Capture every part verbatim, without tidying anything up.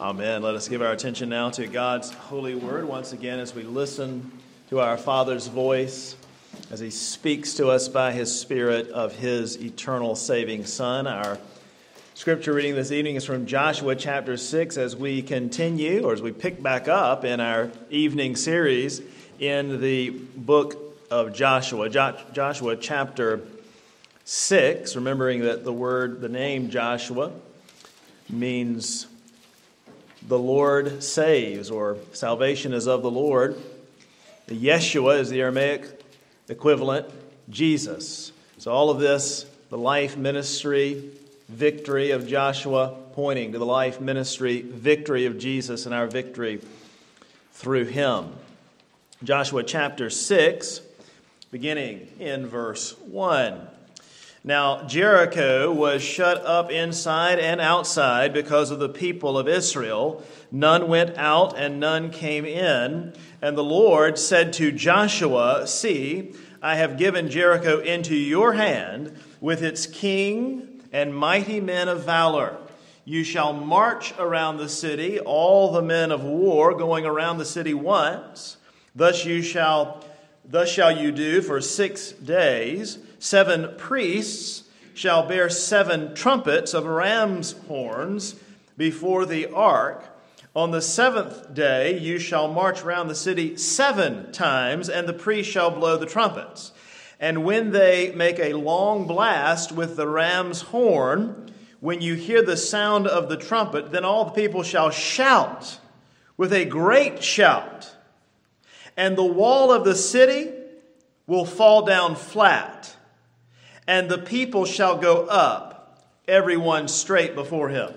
Amen. Let us give our attention now to God's holy word once again as we listen to our Father's voice as He speaks to us by His Spirit of His eternal saving Son. Our scripture reading this evening is from Joshua chapter six as we continue, or as we pick back up in our evening series in the book of Joshua. Jo- Joshua chapter six, remembering that the word, the name Joshua means the Lord saves, or salvation is of the Lord. Yeshua is the Aramaic equivalent, Jesus. So all of this, the life, ministry, victory of Joshua, pointing to the life, ministry, victory of Jesus and our victory through Him. Joshua chapter six, beginning in verse one. Now Jericho was shut up inside and outside because of the people of Israel. None went out and none came in. And the Lord said to Joshua, "See, I have given Jericho into your hand with its king and mighty men of valor. You shall march around the city, all the men of war going around the city once. Thus you shall, thus shall you do for six days. Seven priests shall bear seven trumpets of ram's horns before the ark. On the seventh day you shall march round the city seven times, and the priests shall blow the trumpets. And when they make a long blast with the ram's horn, when you hear the sound of the trumpet, then all the people shall shout with a great shout. And the wall of the city will fall down flat, and the people shall go up, everyone straight before him."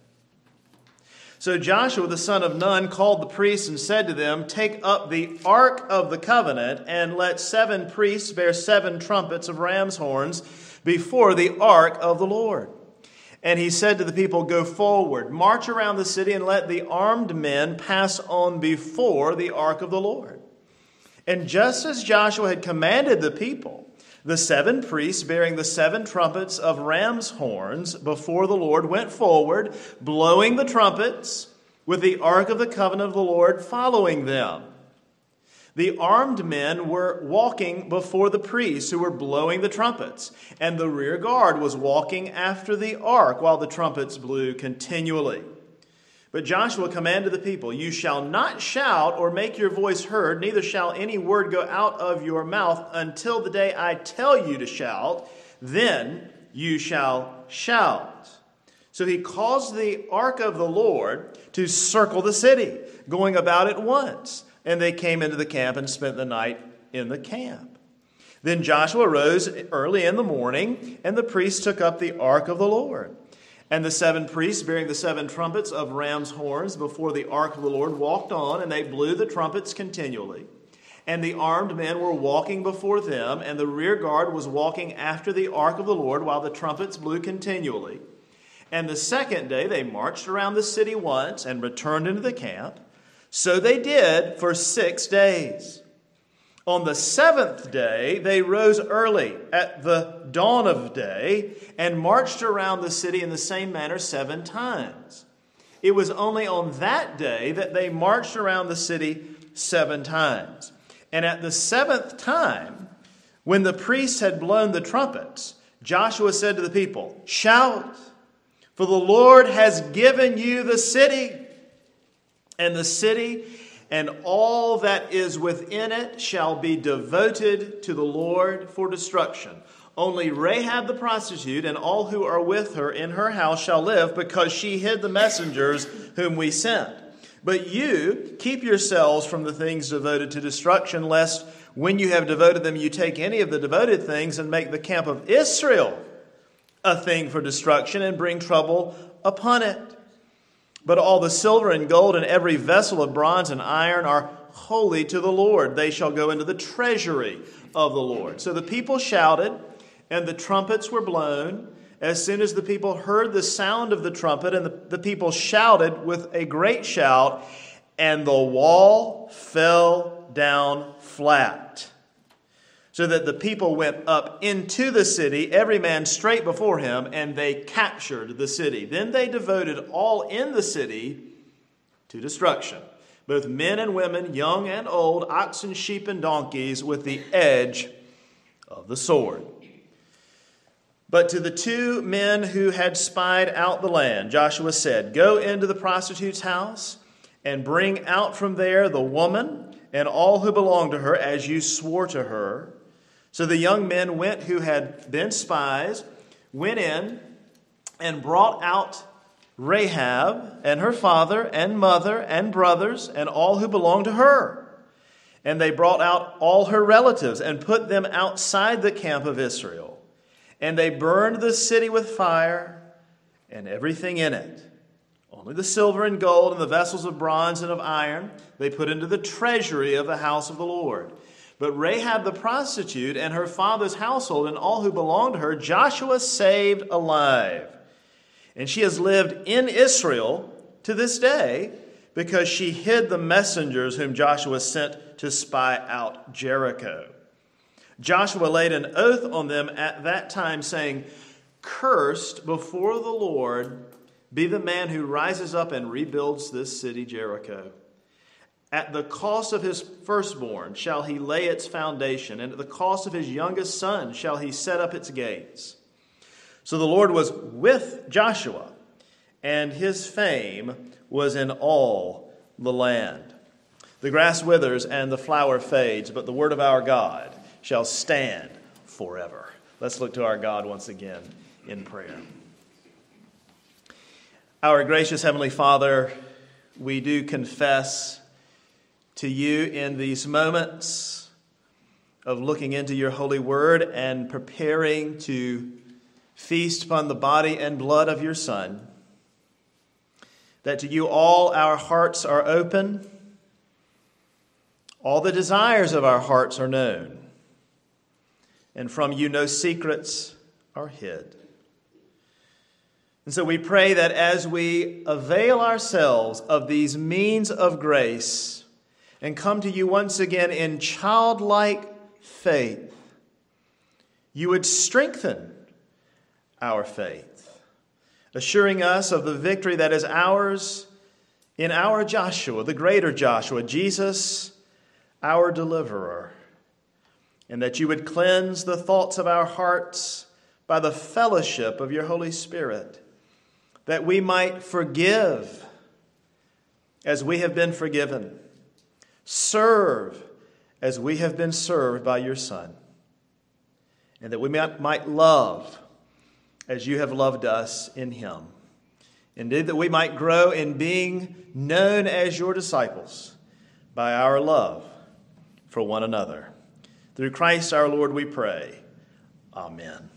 So Joshua the son of Nun called the priests and said to them, "Take up the ark of the covenant, and let seven priests bear seven trumpets of ram's horns before the ark of the Lord." And he said to the people, "Go forward, march around the city, and let the armed men pass on before the ark of the Lord." And just as Joshua had commanded the people, the seven priests bearing the seven trumpets of ram's horns before the Lord went forward, blowing the trumpets, with the ark of the covenant of the Lord following them. The armed men were walking before the priests who were blowing the trumpets, and the rear guard was walking after the ark while the trumpets blew continually. But Joshua commanded the people, "You shall not shout or make your voice heard, neither shall any word go out of your mouth until the day I tell you to shout. Then you shall shout." So he caused the ark of the Lord to circle the city, going about at once. And they came into the camp and spent the night in the camp. Then Joshua rose early in the morning, and the priests took up the ark of the Lord. And the seven priests bearing the seven trumpets of ram's horns before the ark of the Lord walked on, and they blew the trumpets continually. And the armed men were walking before them, and the rear guard was walking after the ark of the Lord while the trumpets blew continually. And the second day they marched around the city once and returned into the camp. So they did for six days. On the seventh day, they rose early at the dawn of day and marched around the city in the same manner seven times. It was only on that day that they marched around the city seven times. And at the seventh time, when the priests had blown the trumpets, Joshua said to the people, "Shout, for the Lord has given you the city, and the city and all that is within it shall be devoted to the Lord for destruction. Only Rahab the prostitute and all who are with her in her house shall live, because she hid the messengers whom we sent. But you keep yourselves from the things devoted to destruction, lest when you have devoted them you take any of the devoted things and make the camp of Israel a thing for destruction and bring trouble upon it. But all the silver and gold and every vessel of bronze and iron are holy to the Lord. They shall go into the treasury of the Lord." So the people shouted, and the trumpets were blown. As soon as the people heard the sound of the trumpet, and the, the people shouted with a great shout, and the wall fell down flat. so that the people went up into the city, every man straight before him, and they captured the city. Then they devoted all in the city to destruction, both men and women, young and old, oxen, sheep, and donkeys, with the edge of the sword. But to the two men who had spied out the land, Joshua said, "Go into the prostitute's house and bring out from there the woman and all who belong to her, as you swore to her." So the young men went who had been spies, went in and brought out Rahab and her father and mother and brothers and all who belonged to her. And they brought out all her relatives and put them outside the camp of Israel. And they burned the city with fire and everything in it. Only the silver and gold and the vessels of bronze and of iron they put into the treasury of the house of the Lord. But Rahab the prostitute and her father's household and all who belonged to her, Joshua saved alive. And she has lived in Israel to this day because she hid the messengers whom Joshua sent to spy out Jericho. Joshua laid an oath on them at that time, saying, "Cursed before the Lord be the man who rises up and rebuilds this city Jericho. At the cost of his firstborn shall he lay its foundation, and at the cost of his youngest son shall he set up its gates." So the Lord was with Joshua, and his fame was in all the land. The grass withers and the flower fades, but the word of our God shall stand forever. Let's look to our God once again in prayer. Our gracious Heavenly Father, we do confess to you in these moments of looking into your holy word and preparing to feast upon the body and blood of your Son, that to you all our hearts are open, all the desires of our hearts are known, and from you no secrets are hid. And so we pray that as we avail ourselves of these means of grace and come to you once again in childlike faith, you would strengthen our faith, assuring us of the victory that is ours in our Joshua, the greater Joshua, Jesus, our deliverer, and that you would cleanse the thoughts of our hearts by the fellowship of your Holy Spirit, that we might forgive as we have been forgiven, serve as we have been served by your Son, and that we might, might love as you have loved us in him. Indeed, that we might grow in being known as your disciples by our love for one another. Through Christ our Lord we pray. Amen.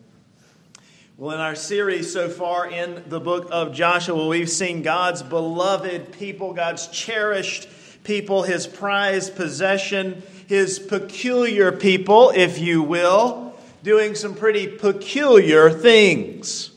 Well, in our series so far in the book of Joshua, we've seen God's beloved people, God's cherished people, his prized possession, his peculiar people, if you will, doing some pretty peculiar things.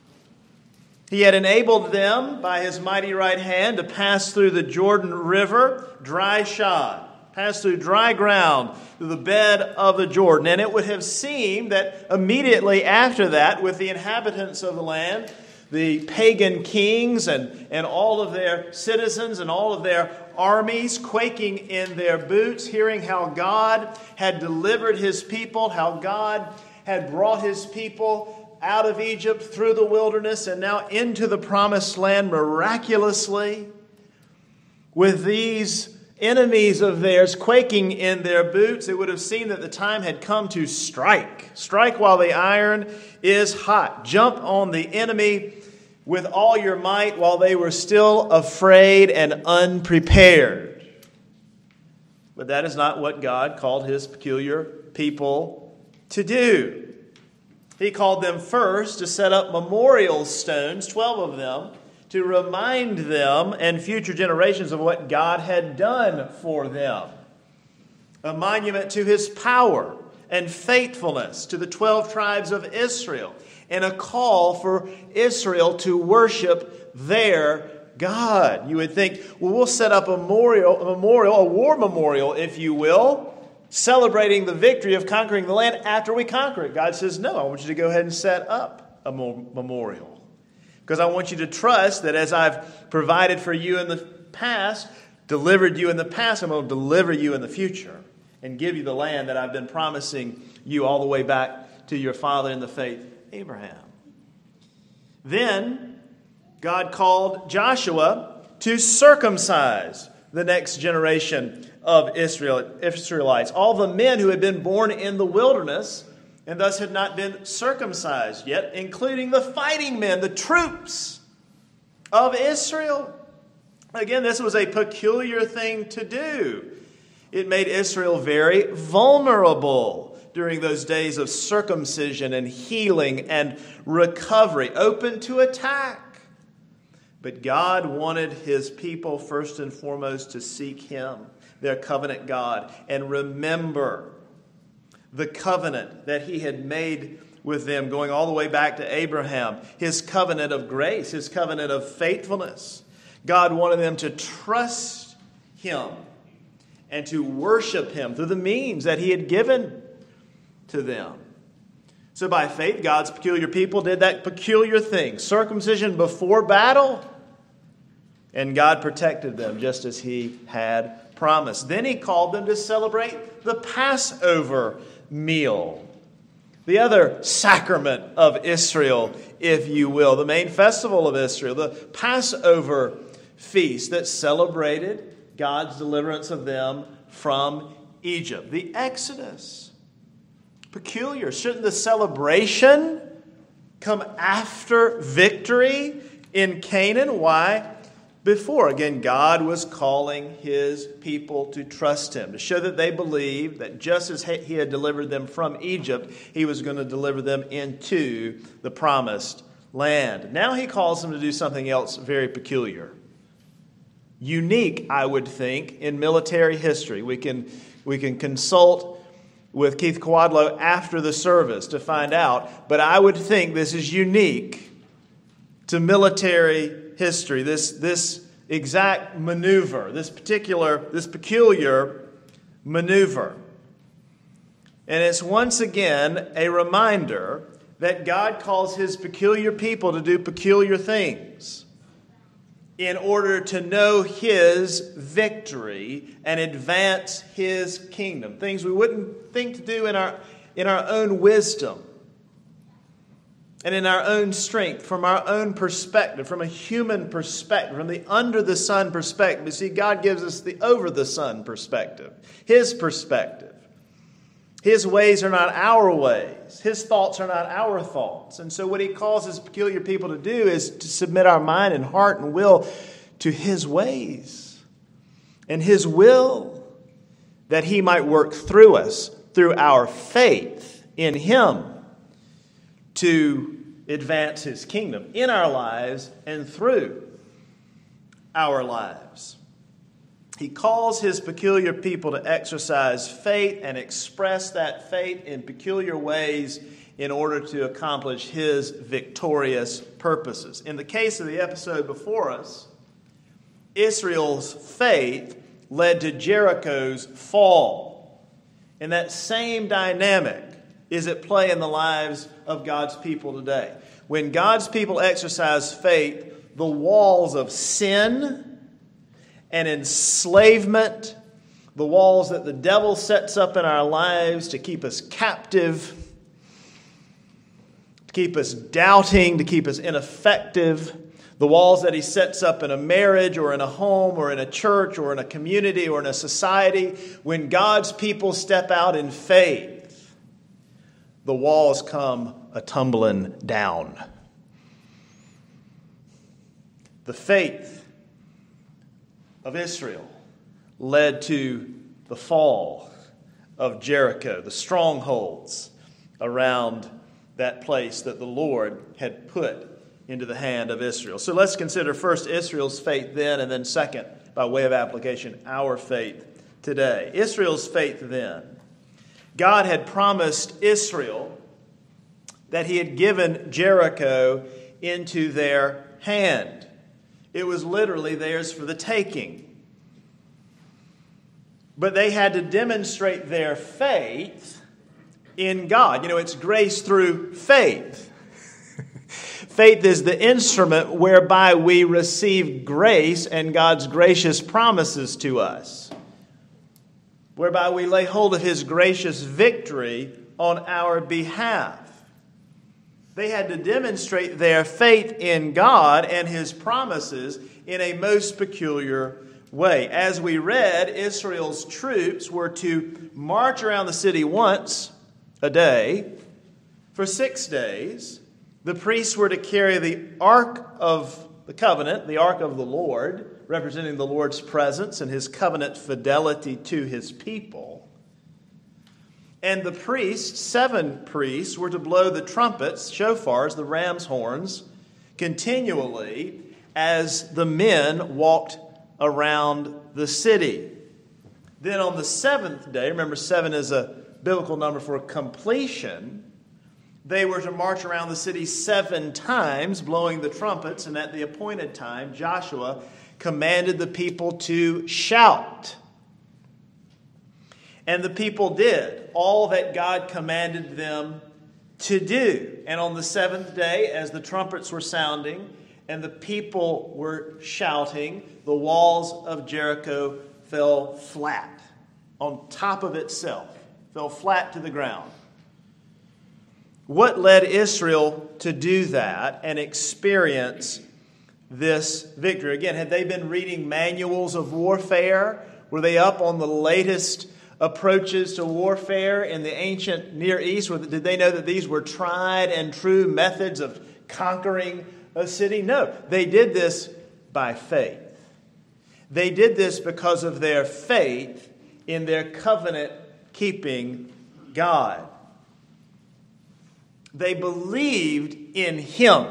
He had enabled them by his mighty right hand to pass through the Jordan River dry shod, pass through dry ground through the bed of the Jordan. And it would have seemed that immediately after that, with the inhabitants of the land, the pagan kings and, and all of their citizens and all of their armies quaking in their boots, hearing how God had delivered his people, how God had brought his people out of Egypt through the wilderness and now into the promised land miraculously, with these enemies of theirs quaking in their boots, it would have seemed that the time had come to strike. Strike while the iron is hot. Jump on the enemy with all your might while they were still afraid and unprepared. But that is not what God called his peculiar people to do. He called them first to set up memorial stones, twelve of them, to remind them and future generations of what God had done for them. A monument to his power and faithfulness to the twelve tribes of Israel, and a call for Israel to worship their God. You would think, well, we'll set up a memorial, a memorial, a war memorial, if you will, celebrating the victory of conquering the land after we conquer it. God says, no, I want you to go ahead and set up a memorial. Because I want you to trust that as I've provided for you in the past, delivered you in the past, I'm going to deliver you in the future and give you the land that I've been promising you all the way back to your father in the faith, Abraham. Then God called Joshua to circumcise the next generation of Israel, Israelites, all the men who had been born in the wilderness and thus had not been circumcised yet, including the fighting men, the troops of Israel. Again, this was a peculiar thing to do. It made Israel very vulnerable during those days of circumcision and healing and recovery, open to attack. But God wanted his people first and foremost to seek him, their covenant God, and remember the covenant that he had made with them going all the way back to Abraham, his covenant of grace, his covenant of faithfulness. God wanted them to trust him and to worship him through the means that he had given to them. So by faith, God's peculiar people did that peculiar thing, circumcision before battle, and God protected them just as he had promised. Then he called them to celebrate the Passover meal, the other sacrament of Israel, if you will, the main festival of Israel, the Passover feast that celebrated God's deliverance of them from Egypt, the Exodus. Peculiar. Shouldn't the celebration come after victory in Canaan? Why? Before, again, God was calling his people to trust him, to show that they believed that just as he had delivered them from Egypt, he was going to deliver them into the promised land. Now he calls them to do something else very peculiar. Unique, I would think, in military history. We can, we can consult with Keith Kwadlow after the service to find out, but I would think this is unique to military history, this, this exact maneuver, this particular, this peculiar maneuver. And it's once again a reminder that God calls his peculiar people to do peculiar things in order to know his victory and advance his kingdom. Things we wouldn't think to do in our, in our own wisdom and in our own strength, from our own perspective, from a human perspective, from the under-the-sun perspective. You see, God gives us the over-the-sun perspective, his perspective. His ways are not our ways. His thoughts are not our thoughts. And so what he calls his peculiar people to do is to submit our mind and heart and will to his ways and his will, that he might work through us, through our faith in him, to advance his kingdom in our lives and through our lives. He calls his peculiar people to exercise faith and express that faith in peculiar ways in order to accomplish his victorious purposes. In the case of the episode before us, Israel's faith led to Jericho's fall. And that same dynamic is at play in the lives of God's people today. When God's people exercise faith, the walls of sin and enslavement, the walls that the devil sets up in our lives to keep us captive, to keep us doubting, to keep us ineffective, the walls that he sets up in a marriage or in a home or in a church or in a community or in a society, when God's people step out in faith, the walls come a-tumbling down. The faith of Israel led to the fall of Jericho, the strongholds around that place that the Lord had put into the hand of Israel. So let's consider first Israel's faith then, and then second, by way of application, our faith today. Israel's faith then. God had promised Israel that he had given Jericho into their hand. It was literally theirs for the taking. But they had to demonstrate their faith in God. You know, it's grace through faith. Faith is the instrument whereby we receive grace and God's gracious promises to us, whereby we lay hold of His gracious victory on our behalf. They had to demonstrate their faith in God and His promises in a most peculiar way. As we read, Israel's troops were to march around the city once a day for six days. The priests were to carry the Ark of the Covenant, the Ark of the Lord, representing the Lord's presence and His covenant fidelity to His people. And the priests, seven priests, were to blow the trumpets, shofars, the ram's horns, continually as the men walked around the city. Then on the seventh day, remember seven is a biblical number for completion, they were to march around the city seven times, blowing the trumpets, and at the appointed time, Joshua commanded the people to shout. And the people did all that God commanded them to do. And on the seventh day, as the trumpets were sounding and the people were shouting, the walls of Jericho fell flat on top of itself, fell flat to the ground. What led Israel to do that and experience this victory? Again, had they been reading manuals of warfare? Were they up on the latest approaches to warfare in the ancient Near East? Did they know that these were tried and true methods of conquering a city? No, they did this by faith. They did this because of their faith in their covenant-keeping God. They believed in Him.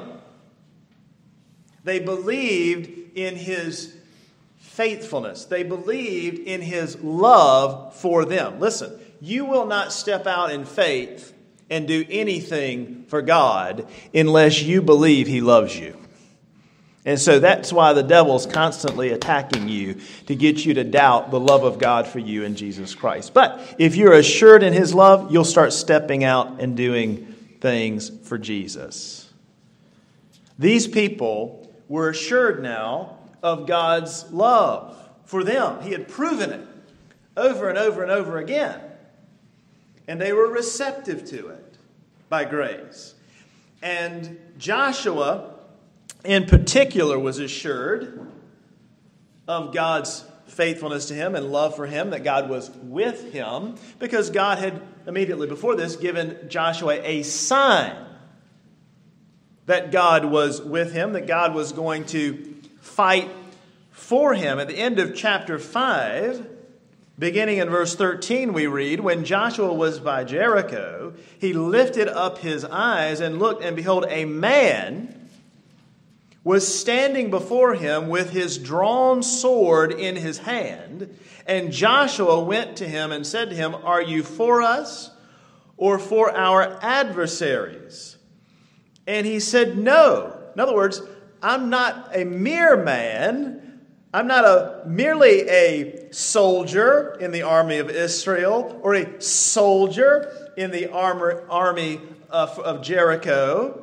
They believed in His faithfulness. They believed in His love for them. Listen, you will not step out in faith and do anything for God unless you believe He loves you. And so that's why the devil's constantly attacking you to get you to doubt the love of God for you in Jesus Christ. But if you're assured in His love, you'll start stepping out and doing things for Jesus. These people were assured now of God's love for them. He had proven it over and over and over again. And they were receptive to it by grace. And Joshua, in particular, was assured of God's faithfulness to him and love for him, that God was with him, because God had immediately before this given Joshua a sign that God was with him, that God was going to fight for him. At the end of chapter five, beginning in verse thirteen, we read, "When Joshua was by Jericho, he lifted up his eyes and looked, and behold, a man was standing before him with his drawn sword in his hand. And Joshua went to him and said to him, 'Are you for us or for our adversaries?' And he said, 'No.'" In other words, I'm not a mere man. I'm not a merely a soldier in the army of Israel or a soldier in the armor, army of, of Jericho.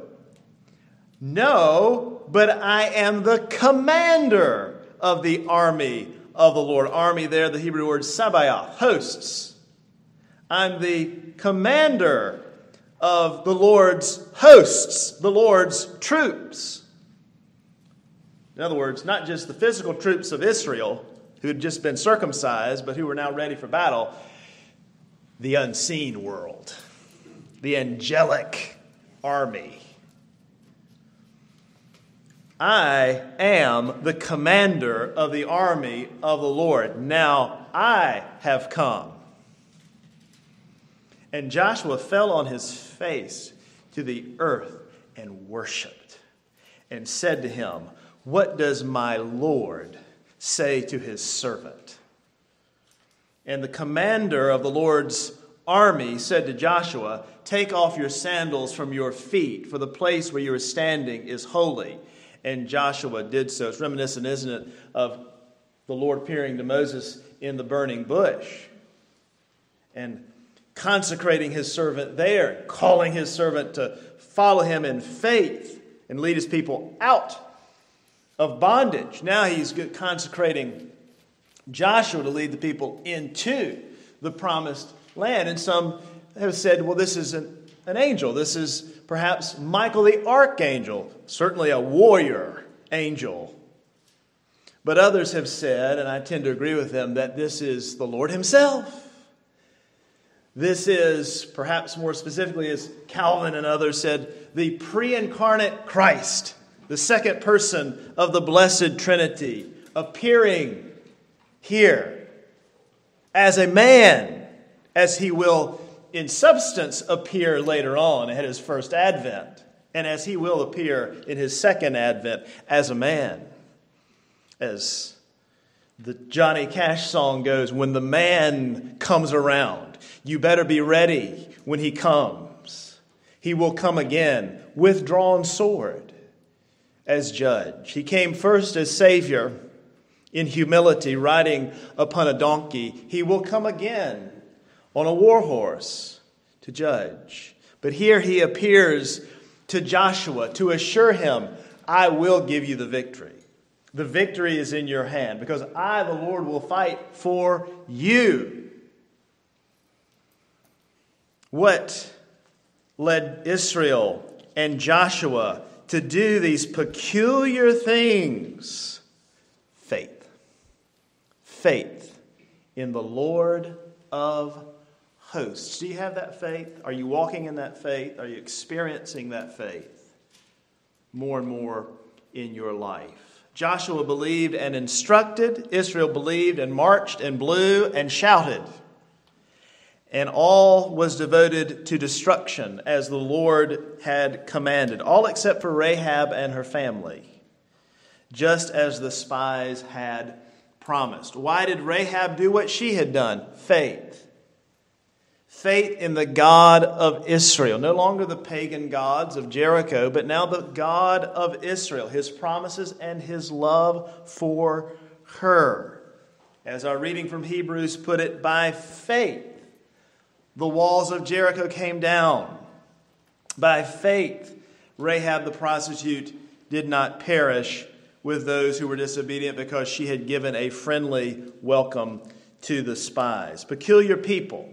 No, but I am the commander of the army of the Lord. Army there, the Hebrew word Sabaoth, hosts. I'm the commander of the Lord's hosts, the Lord's troops. In other words, not just the physical troops of Israel who had just been circumcised, but who were now ready for battle. The unseen world, the angelic army. I am the commander of the army of the Lord. Now I have come. And Joshua fell on his face to the earth and worshipped and said to him, "What does my Lord say to his servant?" And the commander of the Lord's army said to Joshua, "Take off your sandals from your feet, for the place where you are standing is holy." And Joshua did so. It's reminiscent, isn't it, of the Lord appearing to Moses in the burning bush and consecrating his servant there, calling his servant to follow him in faith and lead his people out of bondage. Now he's consecrating Joshua to lead the people into the promised land. And some have said, well, this is an, an angel. This is perhaps Michael the archangel, certainly a warrior angel. But others have said, and I tend to agree with them, that this is the Lord himself. This is, perhaps more specifically, as Calvin and others said, the pre-incarnate Christ, the second person of the Blessed Trinity, appearing here as a man, as he will in substance appear later on at his first advent, and as he will appear in his second advent as a man. As the Johnny Cash song goes, when the man comes around, you better be ready when he comes. He will come again with drawn sword as judge. He came first as Savior in humility, riding upon a donkey. He will come again on a war horse to judge. But here he appears to Joshua to assure him, I will give you the victory. The victory is in your hand because I, the Lord, will fight for you. What led Israel and Joshua to do these peculiar things? Faith. Faith in the Lord of hosts. Do you have that faith? Are you walking in that faith? Are you experiencing that faith more and more in your life? Joshua believed and instructed. Israel believed and marched and blew and shouted. And all was devoted to destruction as the Lord had commanded. All except for Rahab and her family. Just as the spies had promised. Why did Rahab do what she had done? Faith. Faith in the God of Israel. No longer the pagan gods of Jericho, but now the God of Israel. His promises and his love for her. As our reading from Hebrews put it, by faith, the walls of Jericho came down. By faith, Rahab the prostitute did not perish with those who were disobedient because she had given a friendly welcome to the spies. Peculiar people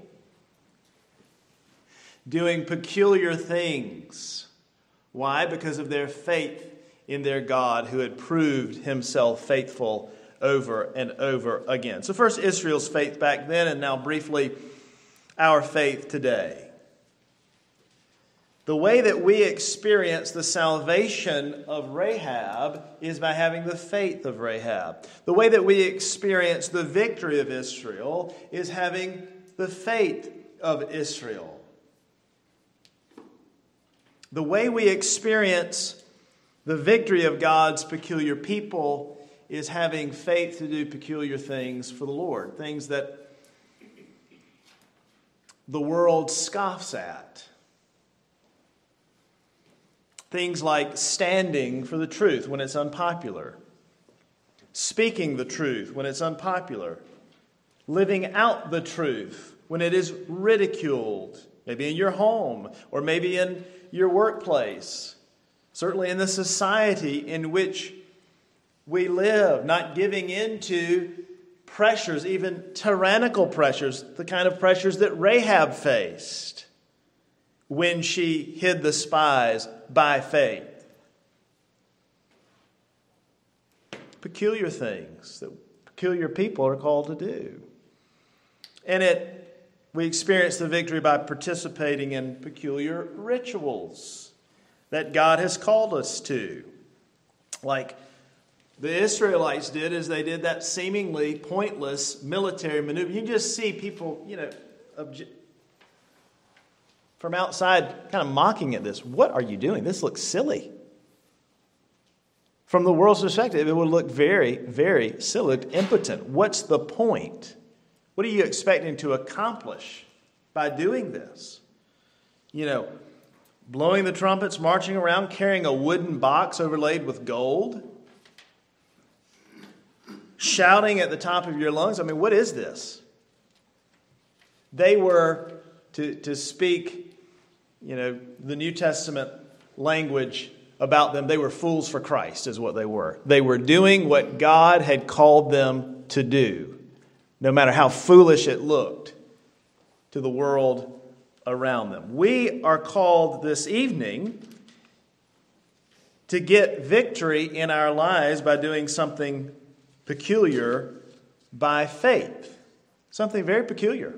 doing peculiar things. Why? Because of their faith in their God who had proved himself faithful over and over again. So first Israel's faith back then, and now briefly our faith today. The way that we experience the salvation of Rahab is by having the faith of Rahab. The way that we experience the victory of Israel is having the faith of Israel. The way we experience the victory of God's peculiar people is having faith to do peculiar things for the Lord. Things that the world scoffs at. Things like standing for the truth when it's unpopular. Speaking the truth when it's unpopular. Living out the truth when it is ridiculed. Maybe in your home or maybe in your workplace. Certainly in the society in which we live. Not giving in to pressures, even tyrannical pressures. The kind of pressures that Rahab faced when she hid the spies by faith. Peculiar things that peculiar people are called to do. And it we experience the victory by participating in peculiar rituals that God has called us to. Like the Israelites did as they did that seemingly pointless military maneuver. You can just see people, you know, obje- from outside kind of mocking at this. What are you doing? This looks silly. From the world's perspective, it would look very, very silly, impotent. What's the point? What are you expecting to accomplish by doing this? You know, blowing the trumpets, marching around, carrying a wooden box overlaid with gold, shouting at the top of your lungs. I mean, what is this? They were, to, to speak, you know, the New Testament language about them. They were fools for Christ, is what they were. They were doing what God had called them to do, no matter how foolish it looked to the world around them. We are called this evening to get victory in our lives by doing something peculiar by faith. Something very peculiar.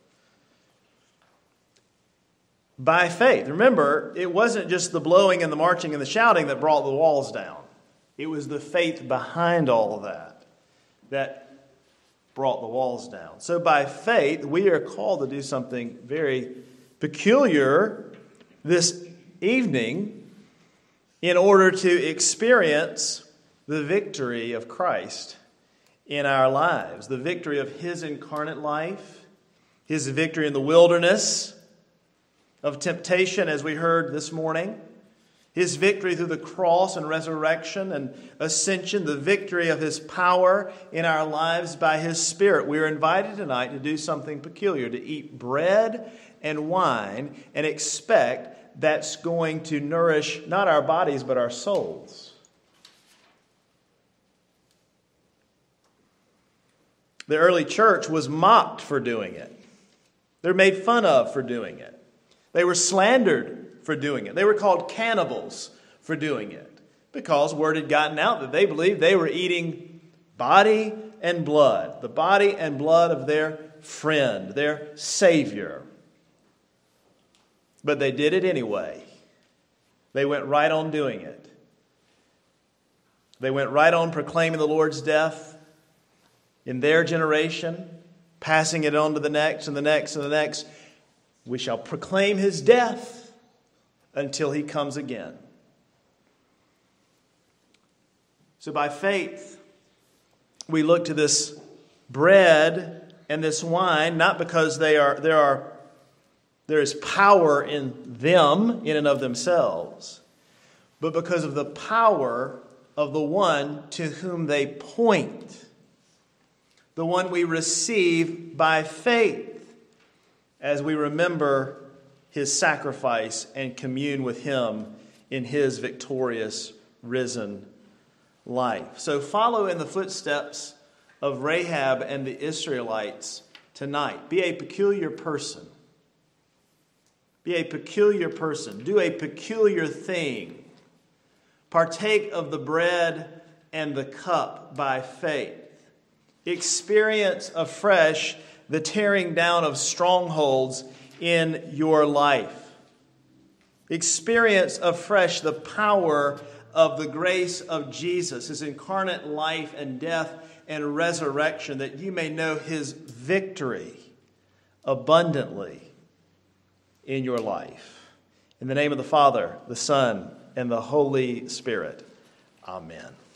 By faith. Remember, it wasn't just the blowing and the marching and the shouting that brought the walls down. It was the faith behind all of that that brought the walls down. So by faith, we are called to do something very peculiar this evening in order to experience the victory of Christ in our lives. The victory of His incarnate life, His victory in the wilderness of temptation, as we heard this morning, His victory through the cross and resurrection and ascension, the victory of His power in our lives by His Spirit. We are invited tonight to do something peculiar, to eat bread and wine and expect that's going to nourish not our bodies but our souls. The early church was mocked for doing it. They're made fun of for doing it. They were slandered for doing it. They were called cannibals for doing it because word had gotten out that they believed they were eating body and blood, the body and blood of their friend, their Savior. But they did it anyway. They went right on doing it. They went right on proclaiming the Lord's death in their generation, passing it on to the next and the next and the next. We shall proclaim His death until He comes again. So by faith, we look to this bread and this wine, not because they are there are there is power in them in and of themselves, but because of the power of the one to whom they point, the one we receive by faith, as we remember His sacrifice and commune with Him in His victorious, risen life. So follow in the footsteps of Rahab and the Israelites tonight. Be a peculiar person. Be a peculiar person. Do a peculiar thing. Partake of the bread and the cup by faith. Experience afresh the tearing down of strongholds in your life. Experience afresh the power of the grace of Jesus, His incarnate life and death and resurrection, that you may know His victory abundantly in your life. In the name of the Father, the Son, and the Holy Spirit. Amen.